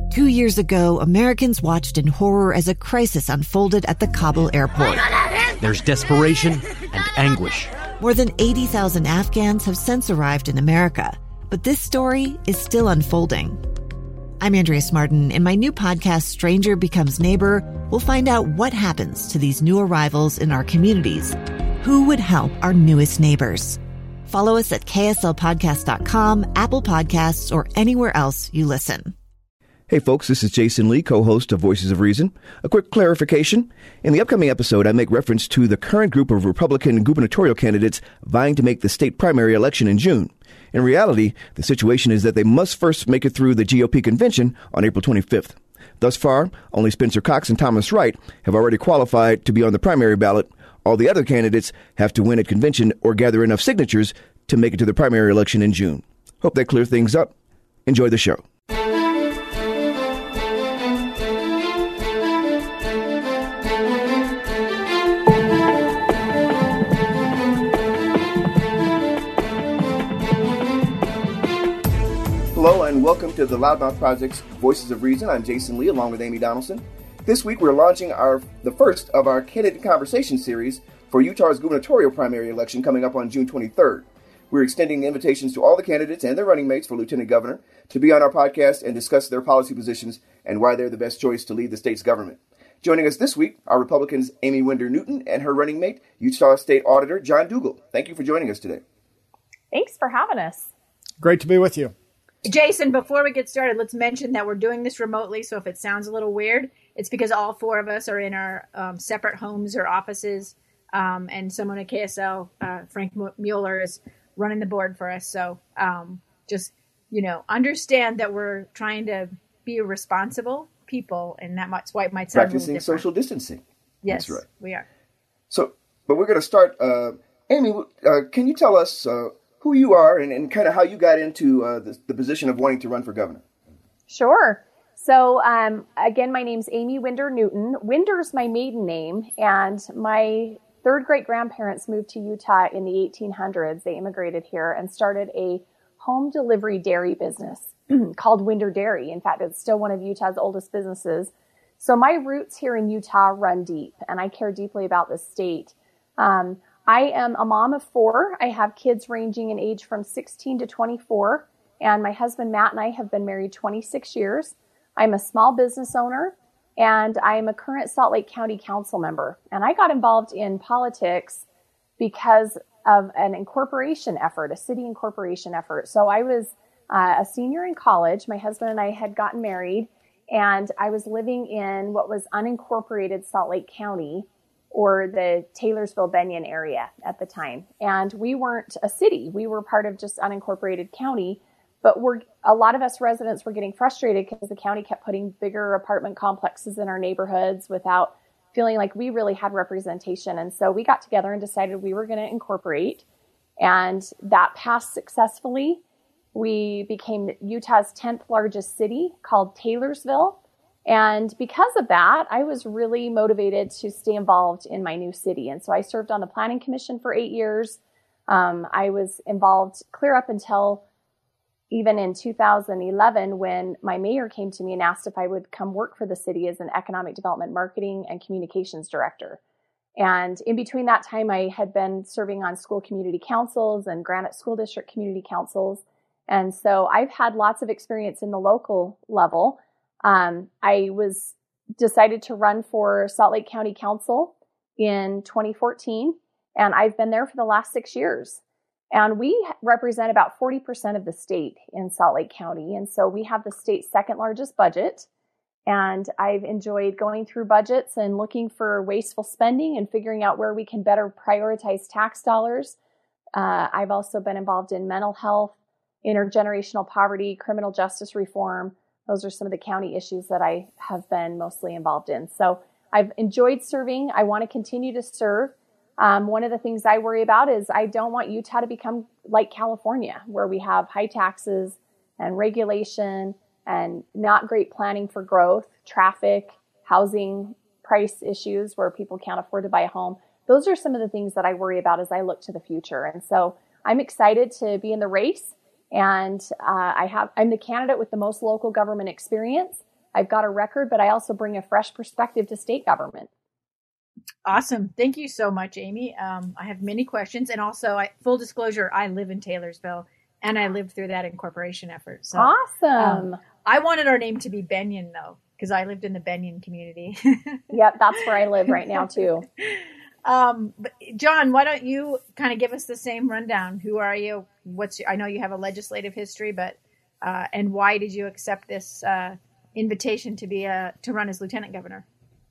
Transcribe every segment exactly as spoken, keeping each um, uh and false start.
Two years ago, Americans watched in horror as a crisis unfolded at the Kabul airport. There's desperation and anguish. More than eighty thousand Afghans have since arrived in America, but this story is still unfolding. I'm Andrea Martin. In my new podcast, Stranger Becomes Neighbor, we'll find out what happens to these new arrivals in our communities. Who would help our newest neighbors? Follow us at K S L podcast dot com, Apple Podcasts, or anywhere else you listen. Hey folks, this is Jason Lee, co-host of Voices of Reason. A quick clarification. In the upcoming episode, I make reference to the current group of Republican gubernatorial candidates vying to make the state primary election in June. In reality, the situation is that they must first make it through the G O P convention on April twenty-fifth. Thus far, only Spencer Cox and Thomas Wright have already qualified to be on the primary ballot. All the other candidates have to win at convention or gather enough signatures to make it to the primary election in June. Hope that clears things up. Enjoy the show. Hello and welcome to the Loudmouth Project's Voices of Reason. I'm Jason Lee along with Amy Donaldson. This week we're launching our the first of our Candidate Conversation series for Utah's gubernatorial primary election coming up on June twenty-third. We're extending invitations to all the candidates and their running mates for lieutenant governor to be on our podcast and discuss their policy positions and why they're the best choice to lead the state's government. Joining us this week are Republicans Amy Winder Newton and her running mate, Utah State Auditor John Dougall. Thank you for joining us today. Thanks for having us. Great to be with you. Jason, before we get started, let's mention that we're doing this remotely, so if it sounds a little weird, it's because all four of us are in our um, separate homes or offices, um, and someone at K S L, uh, Frank Mueller, is running the board for us. So um, just, you know, understand that we're trying to be responsible people, and that might, why it might sound Practicing a little different. Social distancing. Yes, That's right. We are. So, but we're going to start. Uh, Amy, uh, can you tell us uh, who you are and, and kind of how you got into uh, the, the position of wanting to run for governor? Sure. So, um, again, my name's Amy Winder Newton. Winder's my maiden name, and my third great-grandparents moved to Utah in the eighteen hundreds. They immigrated here and started a home delivery dairy business called Winder Dairy. In fact, it's still one of Utah's oldest businesses. So my roots here in Utah run deep, and I care deeply about this state. Um, I am a mom of four. I have kids ranging in age from sixteen to twenty-four, and my husband Matt and I have been married twenty-six years. I'm a small business owner, and I am a current Salt Lake County Council member. And I got involved in politics because of an incorporation effort, a city incorporation effort. So I was uh, a senior in college. My husband and I had gotten married, and I was living in what was unincorporated Salt Lake County, or the Taylorsville-Benyon area at the time. And we weren't a city. We were part of just unincorporated county, but we're, a lot of us residents were getting frustrated because the county kept putting bigger apartment complexes in our neighborhoods without feeling like we really had representation. And so we got together and decided we were going to incorporate, and that passed successfully. We became Utah's tenth largest city, called Taylorsville. And because of that, I was really motivated to stay involved in my new city. And so I served on the Planning Commission for eight years. Um, I was involved clear up until even in two thousand eleven, when my mayor came to me and asked if I would come work for the city as an economic development marketing and communications director. And in between that time, I had been serving on school community councils and Granite School District community councils. And so I've had lots of experience in the local level. Um, I was decided to run for Salt Lake County Council in twenty fourteen, and I've been there for the last six years. And we represent about forty percent of the state in Salt Lake County. And so we have the state's second largest budget. And I've enjoyed going through budgets and looking for wasteful spending and figuring out where we can better prioritize tax dollars. Uh, I've also been involved in mental health, intergenerational poverty, criminal justice reform. Those are some of the county issues that I have been mostly involved in. So I've enjoyed serving. I want to continue to serve. Um, one of the things I worry about is I don't want Utah to become like California, where we have high taxes and regulation and not great planning for growth, traffic, housing price issues where people can't afford to buy a home. Those are some of the things that I worry about as I look to the future. And so I'm excited to be in the race. And uh, I have, I'm the candidate with the most local government experience. I've got a record, but I also bring a fresh perspective to state government. Awesome. Thank you so much, Amy. Um, I have many questions. And also, I, full disclosure, I live in Taylorsville, and I lived through that incorporation effort. So, awesome. Um, I wanted our name to be Benyon, though, because I lived in the Benyon community. Yep, that's where I live right now, too. Um, but John, why don't you kind of give us the same rundown? Who are you? What's your, I know you have a legislative history, but uh, and why did you accept this uh, invitation to be a to run as lieutenant governor?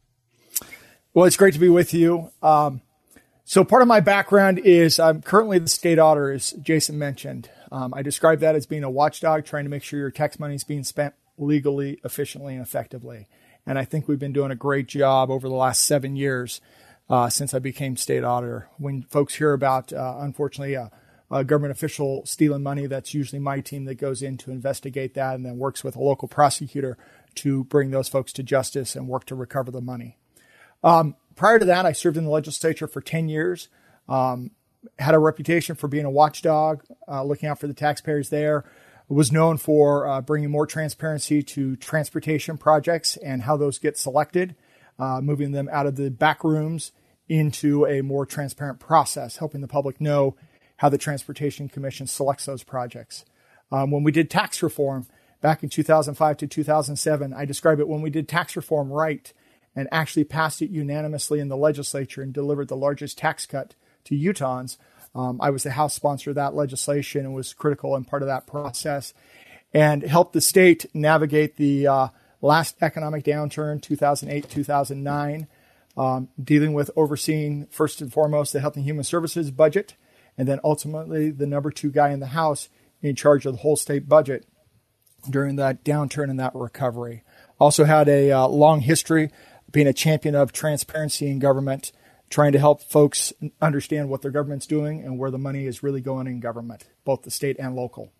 Well, it's great to be with you. Um, so part of my background is I'm currently the state auditor, as Jason mentioned. Um, I describe that as being a watchdog, trying to make sure your tax money is being spent legally, efficiently, and effectively. And I think we've been doing a great job over the last seven years uh, since I became state auditor. When folks hear about, uh, unfortunately, a, a government official stealing money, that's usually my team that goes in to investigate that and then works with a local prosecutor to bring those folks to justice and work to recover the money. Um, prior to that, I served in the legislature for ten years, um, had a reputation for being a watchdog, uh, looking out for the taxpayers there, was known for uh, bringing more transparency to transportation projects and how those get selected, uh, moving them out of the back rooms into a more transparent process, helping the public know how the Transportation Commission selects those projects. Um, when we did tax reform back in two thousand five to two thousand seven, I describe it when we did tax reform right and actually passed it unanimously in the legislature and delivered the largest tax cut to Utahns. Um, I was the House sponsor of that legislation and was critical and part of that process and helped the state navigate the uh, last economic downturn, two thousand eight, two thousand nine, um, dealing with overseeing, first and foremost, the Health and Human Services budget, and then ultimately the number two guy in the House in charge of the whole state budget during that downturn and that recovery. Also had a uh, long history being a champion of transparency in government, trying to help folks understand what their government's doing and where the money is really going in government, both the state and local.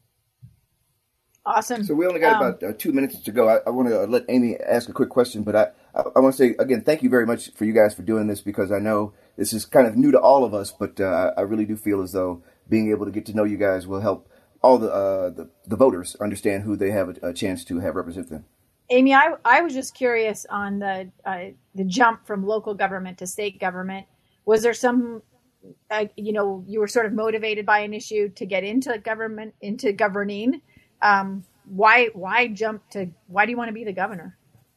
Awesome. So we only got um, about uh, two minutes to go. I, I want to uh, let Amy ask a quick question, but I, I, I want to say, again, thank you very much for you guys for doing this, because I know this is kind of new to all of us, but uh, I really do feel as though being able to get to know you guys will help all the uh, the, the voters understand who they have a, a chance to have represent them. Amy, I, I was just curious on the uh, the jump from local government to state government. Was there some, uh, you know, you were sort of motivated by an issue to get into government, into governing? Um, why why jump to, why do you want to be the governor?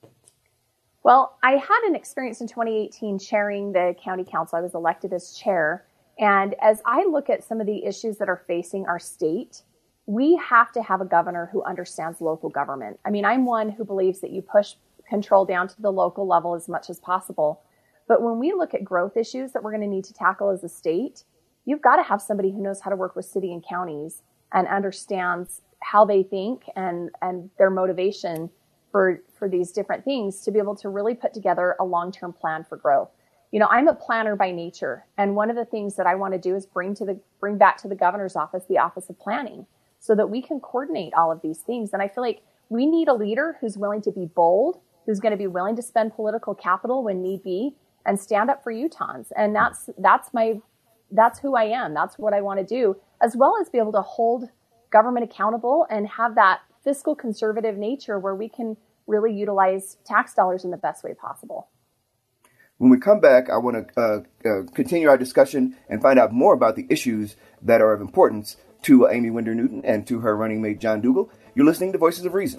Well, I had an experience in twenty eighteen chairing the county council. I was elected as chair. And as I look at some of the issues that are facing our state, we have to have a governor who understands local government. I mean, I'm one who believes that you push control down to the local level as much as possible. But when we look at growth issues that we're going to need to tackle as a state, you've got to have somebody who knows how to work with city and counties and understands how they think and, and their motivation for, for these different things to be able to really put together a long-term plan for growth. You know, I'm a planner by nature. And one of the things that I want to do is bring to the, bring back to the governor's office, the Office of Planning, so that we can coordinate all of these things. And I feel like we need a leader who's willing to be bold, who's going to be willing to spend political capital when need be, and stand up for Utahns. And that's that's my that's who I am. That's what I want to do, as well as be able to hold government accountable and have that fiscal conservative nature where we can really utilize tax dollars in the best way possible. When we come back, I want to uh, uh, continue our discussion and find out more about the issues that are of importance to Amy Winder Newton and to her running mate, John Dougal. You're listening to Voices of Reason.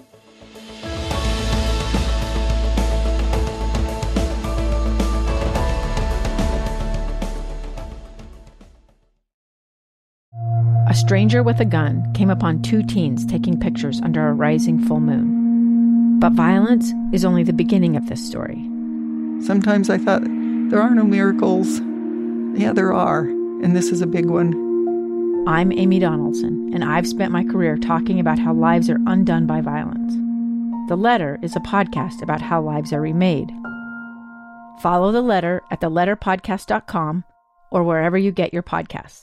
A stranger with a gun came upon two teens taking pictures under a rising full moon. But violence is only the beginning of this story. Sometimes I thought, there are no miracles. Yeah, there are, and this is a big one. I'm Amy Donaldson, and I've spent my career talking about how lives are undone by violence. The Letter is a podcast about how lives are remade. Follow The Letter at the letter podcast dot com or wherever you get your podcasts.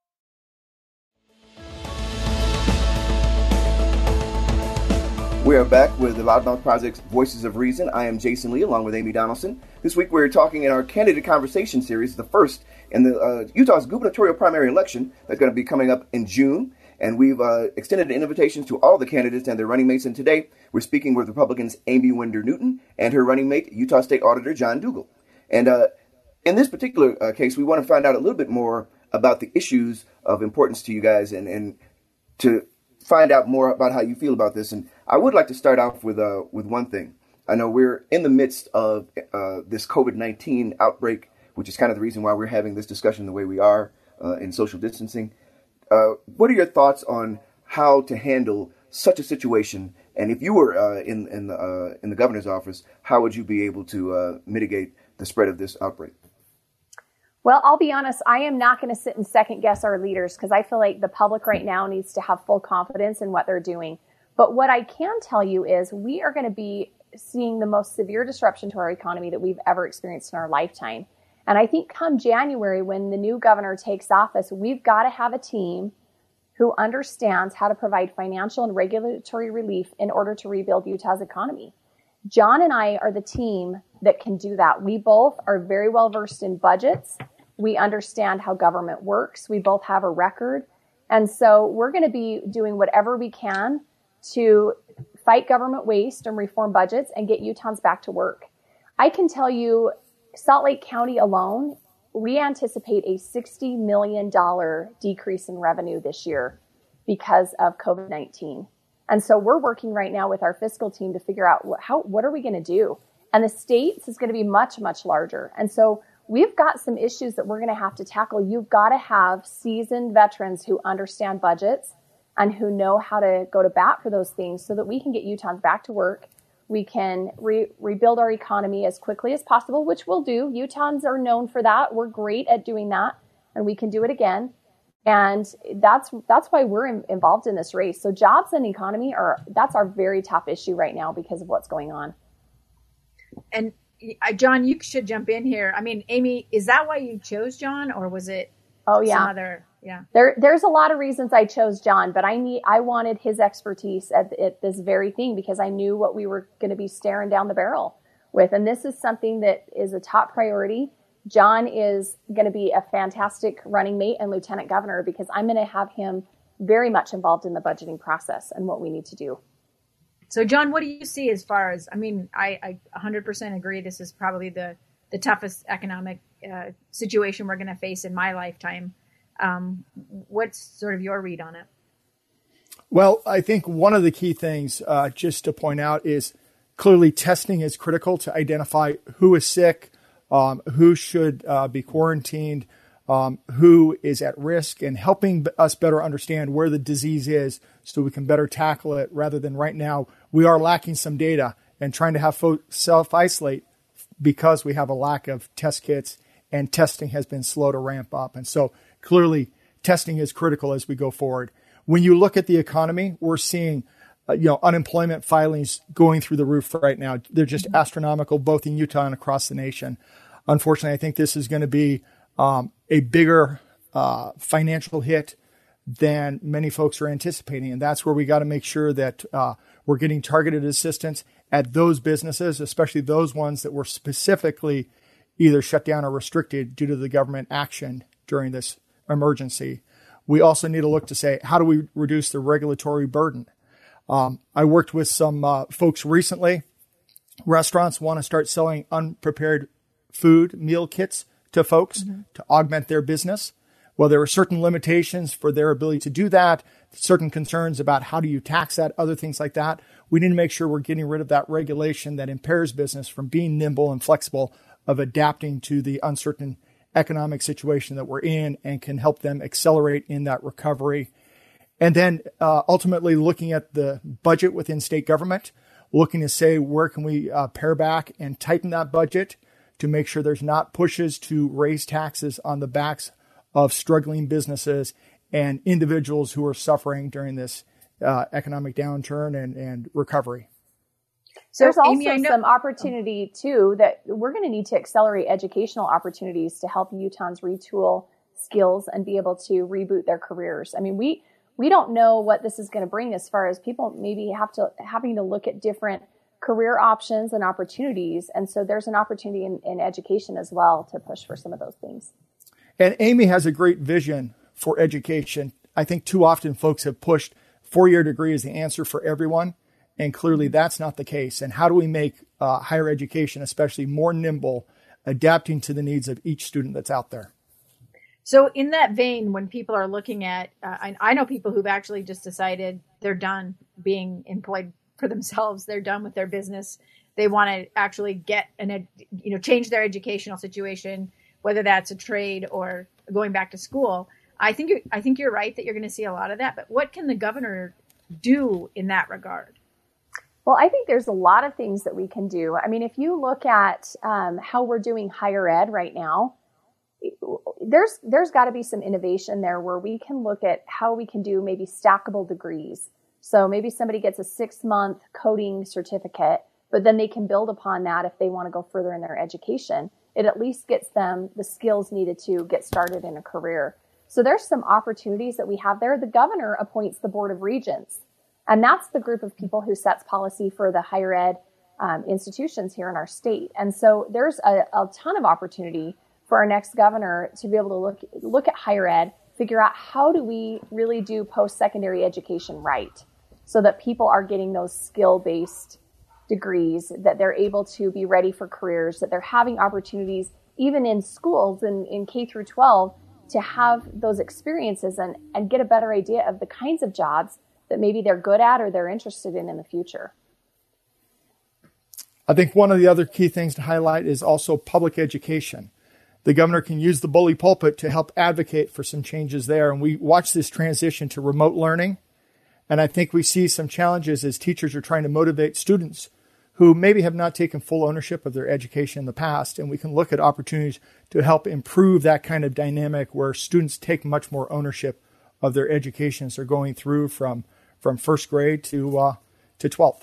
We are back with the Loudmouth Project's Voices of Reason. I am Jason Lee, along with Amy Donaldson. This week we're talking in our Candidate Conversation series, the first in the uh, Utah's gubernatorial primary election that's going to be coming up in June. And we've uh, extended invitations to all the candidates and their running mates. And today, we're speaking with Republicans Amy Winder Newton and her running mate, Utah State Auditor John Dougall. And uh, in this particular uh, case, we want to find out a little bit more about the issues of importance to you guys and, and to find out more about how you feel about this. And I would like to start off with uh, with one thing. I know we're in the midst of uh, this COVID nineteen outbreak, which is kind of the reason why we're having this discussion the way we are uh, in social distancing. Uh, what are your thoughts on how to handle such a situation? And if you were uh, in in the uh, in the governor's office, how would you be able to uh, mitigate the spread of this outbreak? Well, I'll be honest, I am not going to sit and second guess our leaders because I feel like the public right now needs to have full confidence in what they're doing. But what I can tell you is we are going to be seeing the most severe disruption to our economy that we've ever experienced in our lifetime. And I think come January, when the new governor takes office, we've got to have a team who understands how to provide financial and regulatory relief in order to rebuild Utah's economy. John and I are the team that can do that. We both are very well versed in budgets. We understand how government works. We both have a record. And so we're going to be doing whatever we can to fight government waste and reform budgets and get Utahns back to work. I can tell you, Salt Lake County alone, we anticipate a sixty million dollars decrease in revenue this year because of COVID nineteen. And so we're working right now with our fiscal team to figure out what, how, what are we going to do? And the states is going to be much, much larger. And so we've got some issues that we're going to have to tackle. You've got to have seasoned veterans who understand budgets and who know how to go to bat for those things so that we can get Utahns back to work. We can re- rebuild our economy as quickly as possible, which we'll do. Utahns are known for that. We're great at doing that, and we can do it again. And that's that's why we're in, involved in this race. So jobs and economy are that's our very top issue right now because of what's going on. And uh, John, you should jump in here. I mean, Amy, is that why you chose John, or was it? Oh yeah, some other yeah. There there's a lot of reasons I chose John, but I need I wanted his expertise at, at this very thing because I knew what we were going to be staring down the barrel with, and this is something that is a top priority. John is going to be a fantastic running mate and lieutenant governor because I'm going to have him very much involved in the budgeting process and what we need to do. So, John, what do you see as far as, I mean, I, I one hundred percent agree this is probably the, the toughest economic uh, situation we're going to face in my lifetime. Um, what's sort of your read on it? Well, I think one of the key things uh, just to point out is clearly testing is critical to identify who is sick, Um, who should uh, be quarantined, um, who is at risk, and helping us better understand where the disease is so we can better tackle it rather than right now. We are lacking some data and trying to have folks self-isolate because we have a lack of test kits and testing has been slow to ramp up. And so clearly testing is critical as we go forward. When you look at the economy, we're seeing uh, you know, unemployment filings going through the roof right now. They're just astronomical, both in Utah and across the nation. Unfortunately, I think this is going to be um, a bigger uh, financial hit than many folks are anticipating. And that's where we got to make sure that uh, we're getting targeted assistance at those businesses, especially those ones that were specifically either shut down or restricted due to the government action during this emergency. We also need to look to say, how do we reduce the regulatory burden? Um, I worked with some uh, folks recently. Restaurants want to start selling unprepared food meal kits to folks mm-hmm. to augment their business. Well, there are certain limitations for their ability to do that, certain concerns about how do you tax that, other things like that. We need to make sure we're getting rid of that regulation that impairs business from being nimble and flexible, of adapting to the uncertain economic situation that we're in, and can help them accelerate in that recovery. And then uh, ultimately looking at the budget within state government, looking to say, where can we uh, pare back and tighten that budget to make sure there's not pushes to raise taxes on the backs of struggling businesses and individuals who are suffering during this uh, economic downturn and, and recovery. So there's also Amy, some opportunity too that we're going to need to accelerate educational opportunities to help Utahns retool skills and be able to reboot their careers. I mean, we we don't know what this is going to bring as far as people maybe have to having to look at different career options and opportunities. And so there's an opportunity in, in education as well to push for some of those things. And Amy has a great vision for education. I think too often folks have pushed four-year degree as the answer for everyone, and clearly that's not the case. And how do we make uh, higher education especially more nimble, adapting to the needs of each student that's out there? So in that vein, when people are looking at, uh, I, I know people who've actually just decided they're done being employed for themselves. They're done with their business. They want to actually get an, ed, you know, change their educational situation, whether that's a trade or going back to school. I think you're, I think you're right that you're going to see a lot of that. But what can the governor do in that regard? Well, I think there's a lot of things that we can do. I mean, if you look at um, how we're doing higher ed right now, there's there's got to be some innovation there where we can look at how we can do maybe stackable degrees. So maybe somebody gets a six-month coding certificate, but then they can build upon that if they want to go further in their education. It at least gets them the skills needed to get started in a career. So there's some opportunities that we have there. The governor appoints the Board of Regents, and that's the group of people who sets policy for the higher ed um, institutions here in our state. And so there's a, a ton of opportunity for our next governor to be able to look look at higher ed, figure out how do we really do post-secondary education right, so that people are getting those skill-based degrees, that they're able to be ready for careers, that they're having opportunities even in schools and in K through twelve to have those experiences and, and get a better idea of the kinds of jobs that maybe they're good at or they're interested in in the future. I think one of the other key things to highlight is also public education. The governor can use the bully pulpit to help advocate for some changes there. And we watch this transition to remote learning. And I think we see some challenges as teachers are trying to motivate students who maybe have not taken full ownership of their education in the past. And we can look at opportunities to help improve that kind of dynamic where students take much more ownership of their education as they're going through from, from first grade to, uh, to twelfth.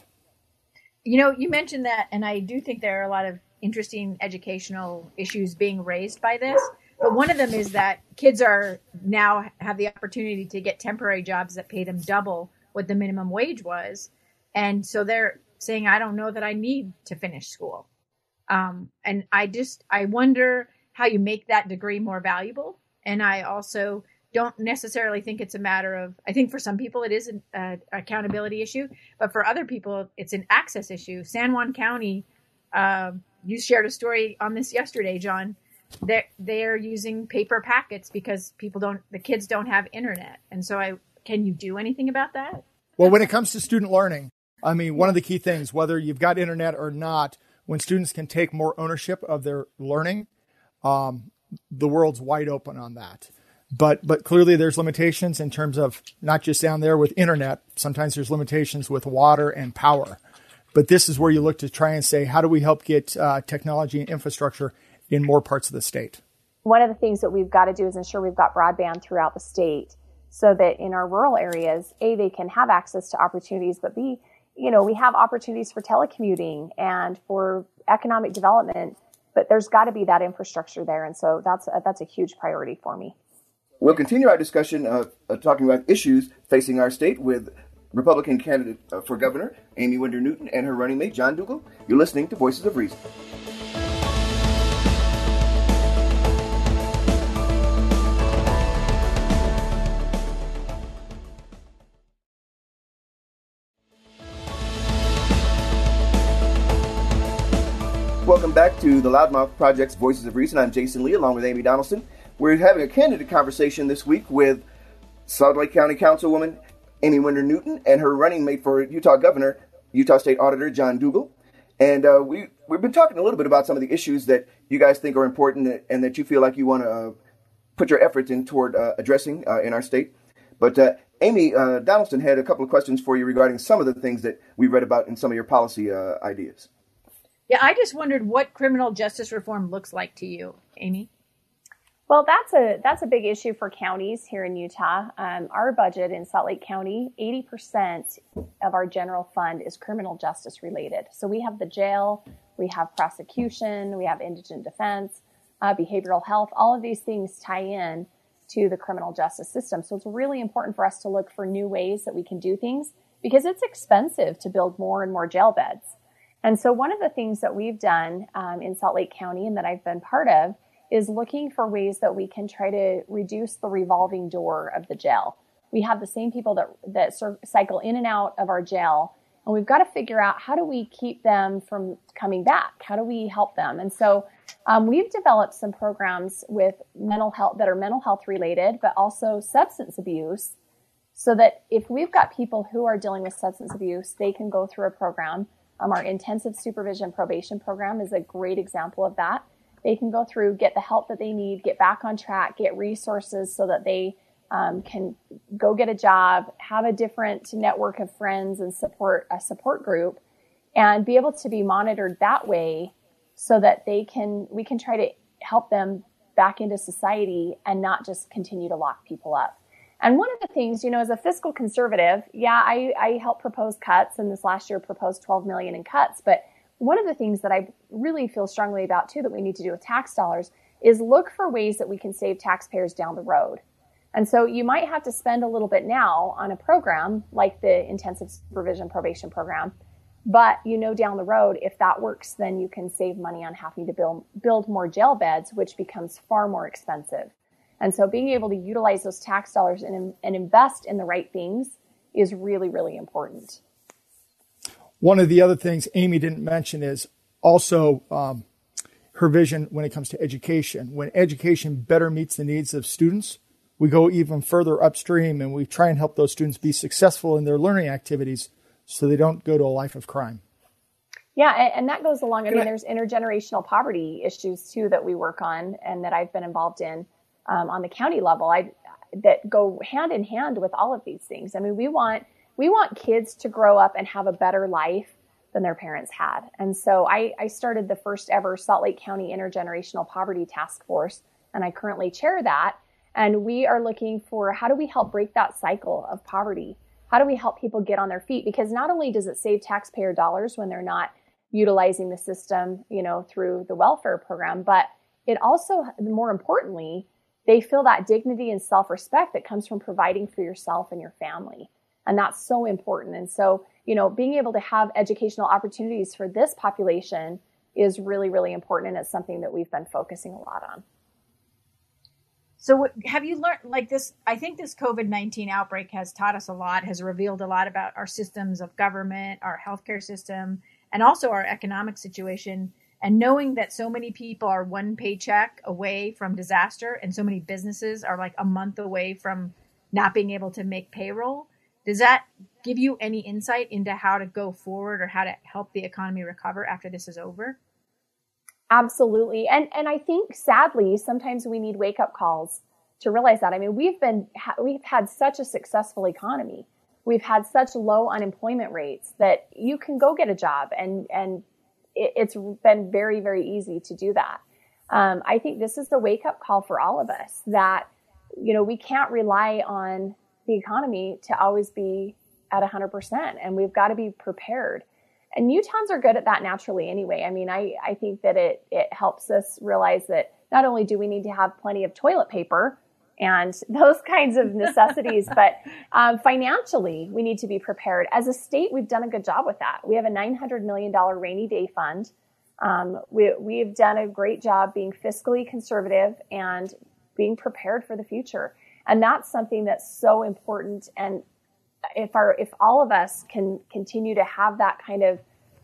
You know, you mentioned that, and I do think there are a lot of interesting educational issues being raised by this. But one of them is that kids are now have the opportunity to get temporary jobs that pay them double what the minimum wage was. And so they're saying, I don't know that I need to finish school. Um, and I just, I wonder how you make that degree more valuable. And I also don't necessarily think it's a matter of, I think for some people it is an uh, accountability issue, but for other people it's an access issue. San Juan County, uh, you shared a story on this yesterday, John, that they're using paper packets because people don't, the kids don't have internet. And so I, can you do anything about that? Well, when it comes to student learning, I mean, one of the key things, whether you've got internet or not, when students can take more ownership of their learning, um, the world's wide open on that. But but clearly there's limitations in terms of not just down there with internet. Sometimes there's limitations with water and power. But this is where you look to try and say, how do we help get uh, technology and infrastructure in more parts of the state? One of the things that we've got to do is ensure we've got broadband throughout the state so that in our rural areas, A, they can have access to opportunities, but B, you know, we have opportunities for telecommuting and for economic development, but there's got to be that infrastructure there. And so that's a, that's a huge priority for me. We'll continue our discussion uh, uh, talking about issues facing our state with Republican candidate uh, for governor, Amy Winder Newton, and her running mate, John Dougall. You're listening to Voices of Reason. Welcome back to the Loudmouth Project's Voices of Reason. I'm Jason Lee, along with Amy Donaldson. We're having a candidate conversation this week with Salt Lake County Councilwoman Amy Winder Newton and her running mate for Utah Governor, Utah State Auditor John Dougall. And uh, we, we've been talking a little bit about some of the issues that you guys think are important and that you feel like you want to uh, put your efforts in toward uh, addressing uh, in our state. But uh, Amy uh, Donaldson had a couple of questions for you regarding some of the things that we read about in some of your policy uh, ideas. Yeah, I just wondered what criminal justice reform looks like to you, Amy. Well, that's a that's a big issue for counties here in Utah. Um, our budget in Salt Lake County, eighty percent of our general fund is criminal justice related. So we have the jail, we have prosecution, we have indigent defense, uh, behavioral health. All of these things tie in to the criminal justice system. So it's really important for us to look for new ways that we can do things because it's expensive to build more and more jail beds. And so one of the things that we've done um, in Salt Lake County and that I've been part of is looking for ways that we can try to reduce the revolving door of the jail. we have the same people that, that cycle in and out of our jail. And we've got to figure out, how do we keep them from coming back? How do we help them? And so um, we've developed some programs with mental health that are mental health related, but also substance abuse, so that if we've got people who are dealing with substance abuse, they can go through a program. Um, our intensive supervision probation program is a great example of that. They can go through, get the help that they need, get back on track, get resources so that they um, can go get a job, have a different network of friends and support a support group, and be able to be monitored that way, so that they can, we can try to help them back into society and not just continue to lock people up. And one of the things, you know, as a fiscal conservative, yeah, I, I helped propose cuts, and this last year proposed twelve million in cuts. But one of the things that I really feel strongly about too, that we need to do with tax dollars, is look for ways that we can save taxpayers down the road. And so you might have to spend a little bit now on a program like the intensive supervision probation program, but you know, down the road, if that works, then you can save money on having to build, build more jail beds, which becomes far more expensive. And so being able to utilize those tax dollars and, and invest in the right things is really, really important. One of the other things Amy didn't mention is also um, her vision when it comes to education. When education better meets the needs of students, we go even further upstream, and we try and help those students be successful in their learning activities so they don't go to a life of crime. Yeah, and that goes along. I mean, there's intergenerational poverty issues too that we work on and that I've been involved in. Um, on the county level, I, that go hand in hand with all of these things. I mean, we want we want kids to grow up and have a better life than their parents had. And so I, I started the first ever Salt Lake County Intergenerational Poverty Task Force, and I currently chair that. And we are looking for, how do we help break that cycle of poverty? How do we help people get on their feet? Because not only does it save taxpayer dollars when they're not utilizing the system, you know, through the welfare program, but it also, more importantly, they feel that dignity and self-respect that comes from providing for yourself and your family. And that's so important. And so, you know, being able to have educational opportunities for this population is really, really important. And it's something that we've been focusing a lot on. So have you learned, like this, I think this COVID nineteen outbreak has taught us a lot, has revealed a lot about our systems of government, our healthcare system, and also our economic situation. And knowing that so many people are one paycheck away from disaster, and so many businesses are like a month away from not being able to make payroll, does that give you any insight into how to go forward or how to help the economy recover after this is over? Absolutely. And and I think, sadly, sometimes we need wake-up calls to realize that. I mean, we've been we've had such a successful economy. We've had such low unemployment rates that you can go get a job, and and it's been very, very easy to do that. Um, I think this is the wake-up call for all of us, that, you know, we can't rely on the economy to always be at one hundred percent, and we've got to be prepared. And Utahns are good at that naturally anyway. I mean, I, I think that it, it helps us realize that not only do we need to have plenty of toilet paper and those kinds of necessities, but um, financially, we need to be prepared. As a state, we've done a good job with that. We have a nine hundred million dollars rainy day fund. Um, we, we've done a great job being fiscally conservative and being prepared for the future. And that's something that's so important. And if our, if all of us can continue to have that kind of,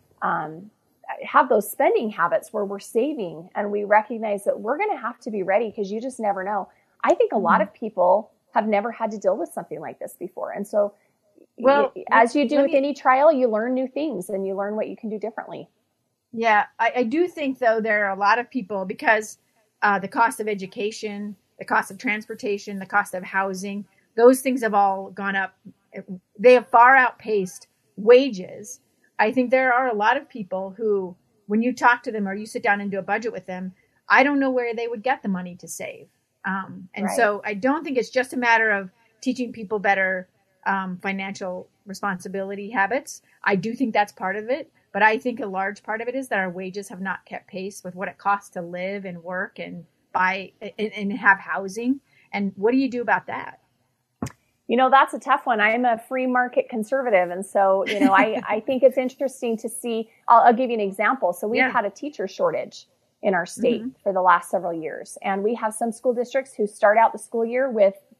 um, have those spending habits where we're saving and we recognize that we're going to have to be ready, because you just never know. I think a lot of people have never had to deal with something like this before. And so well, y- as you do with me, any trial, you learn new things and you learn what you can do differently. Yeah, I, I do think, though, there are a lot of people, because uh, the cost of education, the cost of transportation, the cost of housing, those things have all gone up. They have far outpaced wages. I think there are a lot of people who, when you talk to them or you sit down and do a budget with them, I don't know where they would get the money to save. Um, and right. So I don't think it's just a matter of teaching people better um, financial responsibility habits. I do think that's part of it. But I think a large part of it is that our wages have not kept pace with what it costs to live and work and buy and, and have housing. And what do you do about that? You know, that's a tough one. I'm a free market conservative. And so, you know, I, I think it's interesting to see, I'll, I'll give you an example. So we've yeah. had a teacher shortage in our state mm-hmm. for the last several years. And we have some school districts who start out the school year with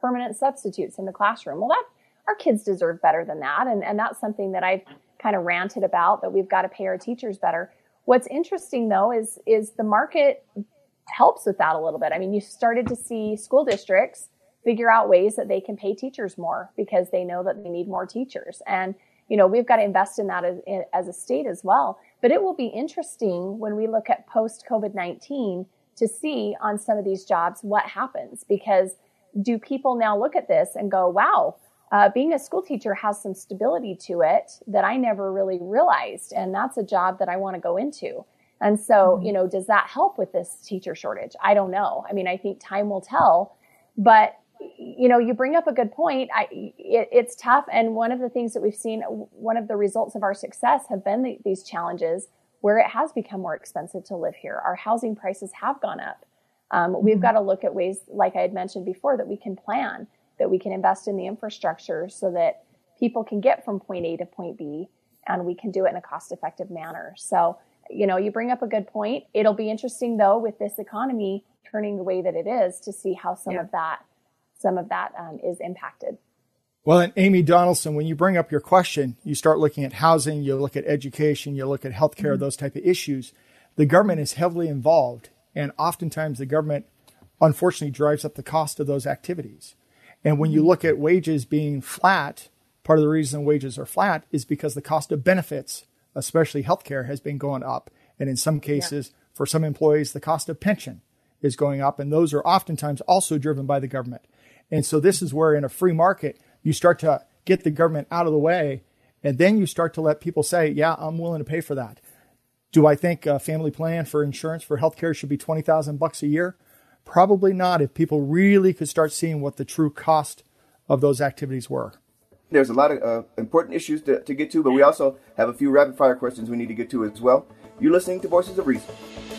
permanent substitutes in the classroom. Well, that our kids deserve better than that. And, and that's something that I've kind of ranted about, that we've got to pay our teachers better. What's interesting, though, is, is the market helps with that a little bit. I mean, you started to see school districts figure out ways that they can pay teachers more because they know that they need more teachers. And, you know, we've got to invest in that as, as a state as well. But it will be interesting when we look at post-COVID nineteen to see on some of these jobs what happens, because do people now look at this and go, wow, uh, being a school teacher has some stability to it that I never really realized. And that's a job that I want to go into. And so, mm-hmm. you know, does that help with this teacher shortage? I don't know. I mean, I think time will tell, but you know, you bring up a good point. I, it, it's tough. And one of the things that we've seen, one of the results of our success have been the, these challenges where it has become more expensive to live here. Our housing prices have gone up. Um, mm-hmm. We've got to look at ways, like I had mentioned before, that we can plan, that we can invest in the infrastructure so that people can get from point A to point B, and we can do it in a cost-effective manner. So, you know, you bring up a good point. It'll be interesting, though, with this economy turning the way that it is, to see how some yeah. of that some of that um, is impacted. Well, and Amy Donaldson, when you bring up your question, you start looking at housing, you look at education, you look at healthcare, mm-hmm. those type of issues. The government is heavily involved, and oftentimes the government, unfortunately, drives up the cost of those activities. And when you look at wages being flat, part of the reason wages are flat is because the cost of benefits, especially healthcare, has been going up. And in some cases, yeah. for some employees, the cost of pension is going up, and those are oftentimes also driven by the government. And so this is where in a free market, you start to get the government out of the way, and then you start to let people say, yeah, I'm willing to pay for that. Do I think a family plan for insurance for healthcare should be twenty thousand bucks a year? Probably not, if people really could start seeing what the true cost of those activities were. There's a lot of uh, important issues to, to get to, but we also have a few rapid fire questions we need to get to as well. You're listening to Voices of Reason.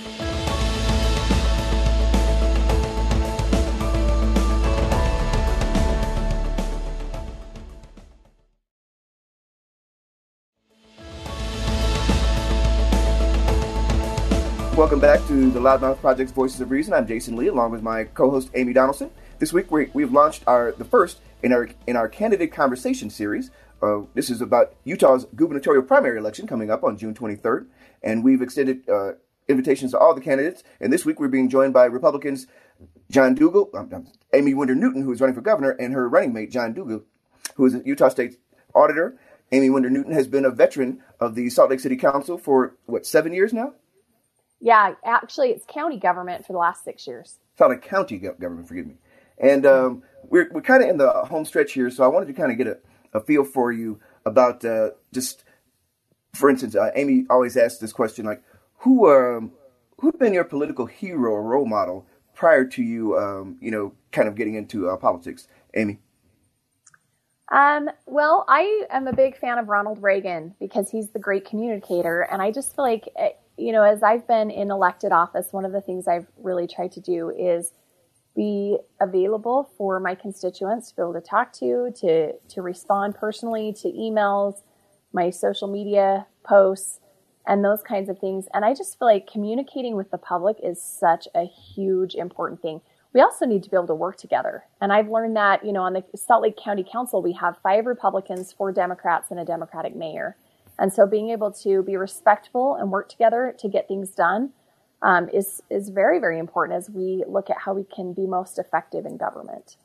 Welcome back to the Loudmouth Project's Voices of Reason. I'm Jason Lee, along with my co-host Amy Donaldson. This week we, we've launched our the first in our in our candidate conversation series. Uh, this is about Utah's gubernatorial primary election coming up on June twenty-third, and we've extended uh, invitations to all the candidates. And this week we're being joined by Republicans John Dugal, um, Amy Winder Newton, who is running for governor, and her running mate John Dugal, who is a Utah State auditor. Amy Winder Newton has been a veteran of the Salt Lake City Council for what seven years now. Yeah, actually, it's county government for the last six years. Salt Lake County government, forgive me. And um, we're we're kind of in the home stretch here, so I wanted to kind of get a, a feel for you about uh, just, for instance, uh, Amy always asks this question, like, who um who'd been your political hero or role model prior to you, um, you know, kind of getting into uh, politics, Amy? Um, well, I am a big fan of Ronald Reagan because he's the great communicator, and I just feel like, you know, as I've been in elected office, one of the things I've really tried to do is be available for my constituents to be able to talk to, to, to respond personally to emails, my social media posts, and those kinds of things. And I just feel like communicating with the public is such a huge, important thing. We also need to be able to work together. And I've learned that, you know, on the Salt Lake County Council, we have five Republicans, four Democrats, and a Democratic mayor. And so being able to be respectful and work together to get things done um, is, is very, very important as we look at how we can be most effective in government.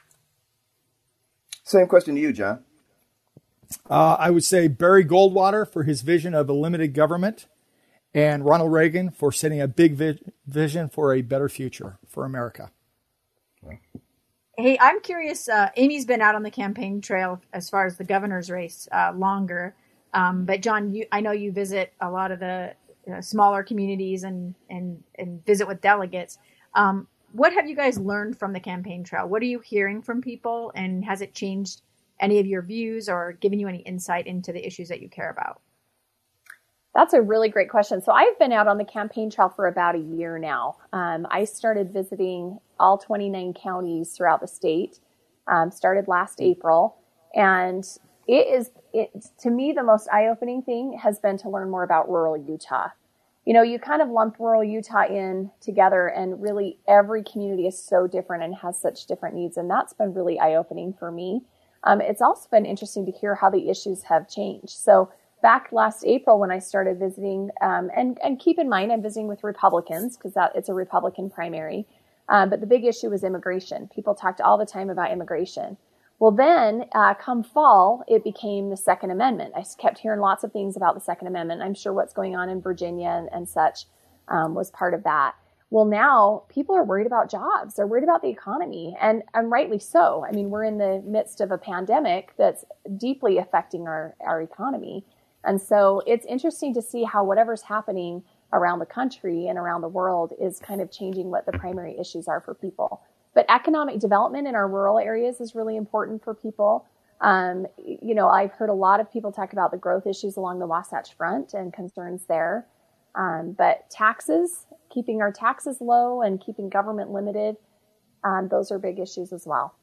Same question to you, John. Uh, I would say Barry Goldwater for his vision of a limited government, and Ronald Reagan for setting a big vi- vision for a better future for America. Hey, I'm curious. Uh, Amy's been out on the campaign trail as far as the governor's race uh, longer. Um, but John, you, I know you visit a lot of the uh, smaller communities and, and, and visit with delegates. Um, what have you guys learned from the campaign trail? What are you hearing from people, and has it changed any of your views or given you any insight into the issues that you care about? That's a really great question. So I've been out on the campaign trail for about a year now. Um, I started visiting all twenty-nine counties throughout the state, um, started last April. And it is, it, to me, the most eye-opening thing has been to learn more about rural Utah. You you know, you kind of lump rural Utah in together, and really every community is so different and has such different needs. And that's been really eye-opening for me. Um, it's also been interesting to hear how the issues have changed. So back last April when I started visiting, um, and, and keep in mind, I'm visiting with Republicans because that it's a Republican primary. Um, but the big issue was immigration. People talked all the time about immigration. Well, then uh, come fall, it became the Second Amendment. I kept hearing lots of things about the Second Amendment. I'm sure what's going on in Virginia and, and such um, was part of that. Well, now people are worried about jobs. They're worried about the economy, and, and rightly so. I mean, we're in the midst of a pandemic that's deeply affecting our, our economy. And so it's interesting to see how whatever's happening around the country and around the world is kind of changing what the primary issues are for people. But economic development in our rural areas is really important for people. Um, you know, I've heard a lot of people talk about the growth issues along the Wasatch Front and concerns there. Um, but taxes, keeping our taxes low and keeping government limited, um, those are big issues as well.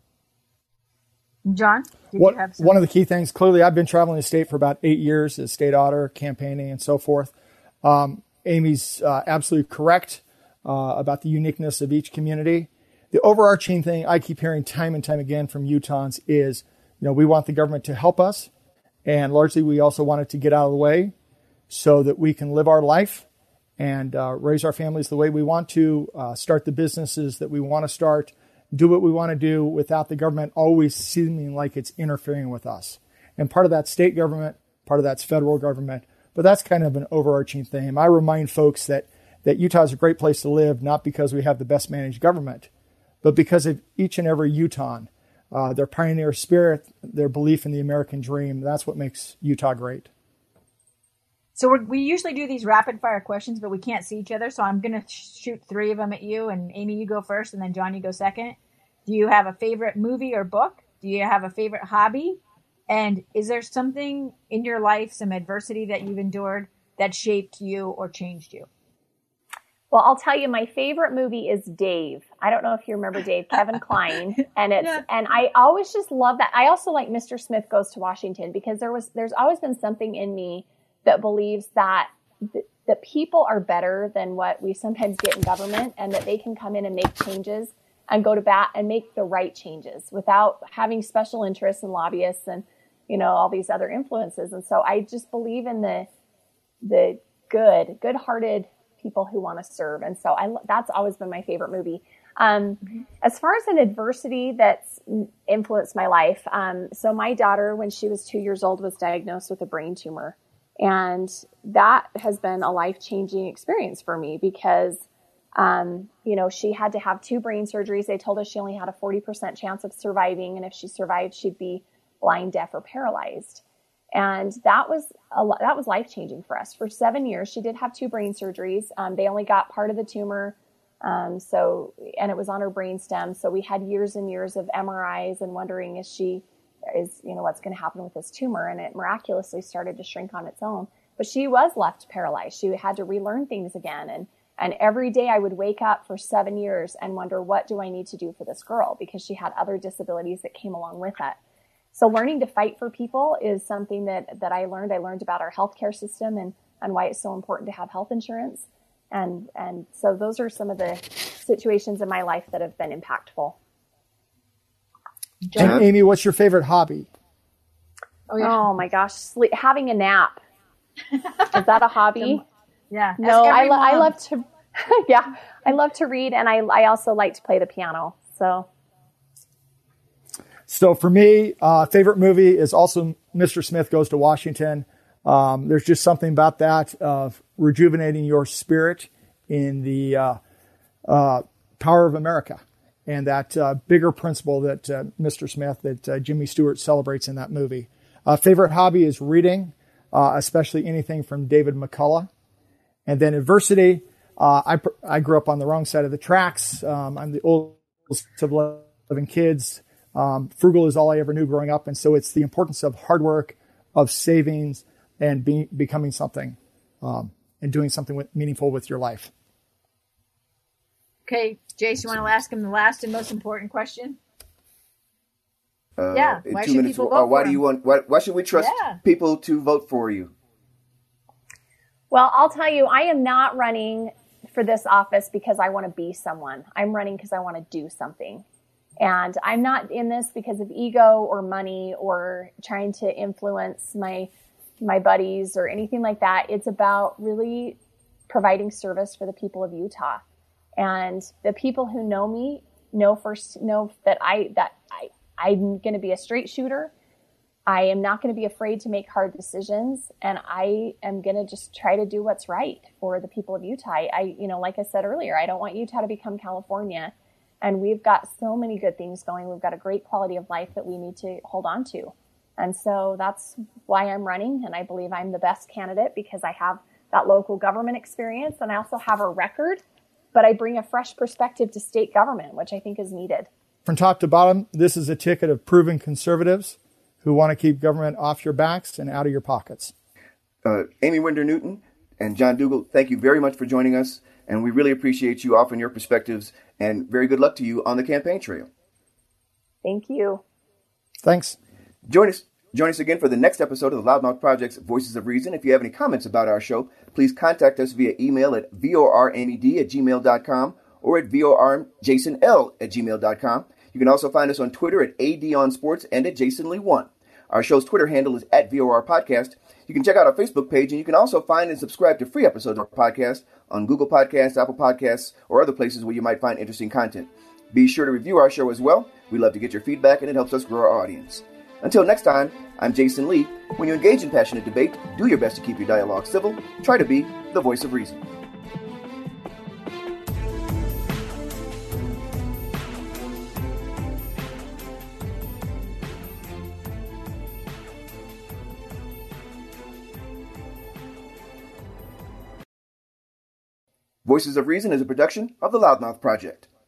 John, did what, you have some? One of the key things, clearly I've been traveling the state for about eight years as state auditor, campaigning and so forth. Um, Amy's uh, absolutely correct uh, about the uniqueness of each community. The overarching thing I keep hearing time and time again from Utahns is, you know, we want the government to help us, and largely we also want it to get out of the way so that we can live our life and uh, raise our families the way we want to, uh, start the businesses that we want to start, do what we want to do without the government always seeming like it's interfering with us. And part of that's state government, part of that's federal government, but that's kind of an overarching theme. I remind folks that, that Utah is a great place to live, not because we have the best managed government, but because of each and every Utahn, uh, their pioneer spirit, their belief in the American dream. That's what makes Utah great. So we're, we usually do these rapid fire questions, but we can't see each other. So I'm going to shoot three of them at you, and Amy, you go first, and then John, you go second. Do you have a favorite movie or book? Do you have a favorite hobby? And is there something in your life, some adversity that you've endured that shaped you or changed you? Well, I'll tell you, my favorite movie is Dave. I don't know if you remember Dave, Kevin Kline, and it's yeah. and I always just love that. I also like Mister Smith Goes to Washington because there was there's always been something in me that believes that th- that people are better than what we sometimes get in government, and that they can come in and make changes and go to bat and make the right changes without having special interests and lobbyists and, you know, all these other influences. And so I just believe in the the good, good-hearted people who want to serve. And so I, that's always been my favorite movie. Um, mm-hmm. As far as an adversity that's influenced my life, um, so my daughter, when she was two years old, was diagnosed with a brain tumor. And that has been a life-changing experience for me because, um, you know, she had to have two brain surgeries. They told us she only had a forty percent chance of surviving. And if she survived, she'd be blind, deaf, or paralyzed. And that was a, that was life-changing for us. For seven years, she did have two brain surgeries. Um, they only got part of the tumor. Um, so, and it was on her brain stem. So we had years and years of M R Is and wondering is she, is, you know, what's going to happen with this tumor. And it miraculously started to shrink on its own. But she was left paralyzed. She had to relearn things again. And, and every day I would wake up for seven years and wonder, what do I need to do for this girl? Because she had other disabilities that came along with it. So learning to fight for people is something that, that I learned. I learned about our healthcare system and, and why it's so important to have health insurance. And, and so those are some of the situations in my life that have been impactful. And Amy, what's your favorite hobby? Oh, yeah. Oh my gosh, sleep, having a nap. Is that a hobby? Yeah. No, I, lo- I love to, yeah, I love to read, and I, I also like to play the piano. So. So for me, uh, favorite movie is also Mister Smith Goes to Washington. Um, there's just something about that of rejuvenating your spirit in the uh, uh, power of America, and that uh, bigger principle that uh, Mister Smith, that uh, Jimmy Stewart celebrates in that movie. Uh, favorite hobby is reading, uh, especially anything from David McCullough. And then adversity. Uh, I I grew up on the wrong side of the tracks. Um, I'm the oldest of eleven kids. Um, frugal is all I ever knew growing up. And so it's the importance of hard work, of savings, and be, becoming something, um, and doing something with, meaningful with your life. Okay, Jace, you want to ask him the last and most important question? Uh, yeah. In Why two should minutes, people uh, vote why for do you him? want? Why, why should we trust yeah. people to vote for you? Well, I'll tell you, I am not running for this office because I want to be someone. I'm running because I want to do something. And I'm not in this because of ego or money or trying to influence my my buddies or anything like that. It's about really providing service for the people of Utah. And the people who know me know first know that I that I I'm going to be a straight shooter. I am not going to be afraid to make hard decisions, and I am going to just try to do what's right for the people of Utah. I, you know, like I said earlier, I don't want Utah to become California, and we've got so many good things going. We've got a great quality of life that we need to hold on to. And so that's why I'm running, and I believe I'm the best candidate because I have that local government experience, and I also have a record, but I bring a fresh perspective to state government, which I think is needed. From top to bottom, this is a ticket of proven conservatives who want to keep government off your backs and out of your pockets. Uh, Amy Winder Newton and John Dougall, thank you very much for joining us, and we really appreciate you offering your perspectives, and very good luck to you on the campaign trail. Thank you. Thanks. Join us, join us again for the next episode of the Loudmouth Project's Voices of Reason. If you have any comments about our show, please contact us via email at vormed at gmail dot com or at vorjasonl at gmail dot com. You can also find us on Twitter at A D on Sports and at Jason Lee one. Our show's Twitter handle is at V O R Podcast. You can check out our Facebook page, and you can also find and subscribe to free episodes of our podcast on Google Podcasts, Apple Podcasts, or other places where you might find interesting content. Be sure to review our show as well. We love to get your feedback, and it helps us grow our audience. Until next time, I'm Jason Lee. When you engage in passionate debate, do your best to keep your dialogue civil. Try to be the voice of reason. Voices of Reason is a production of the Loudmouth Project.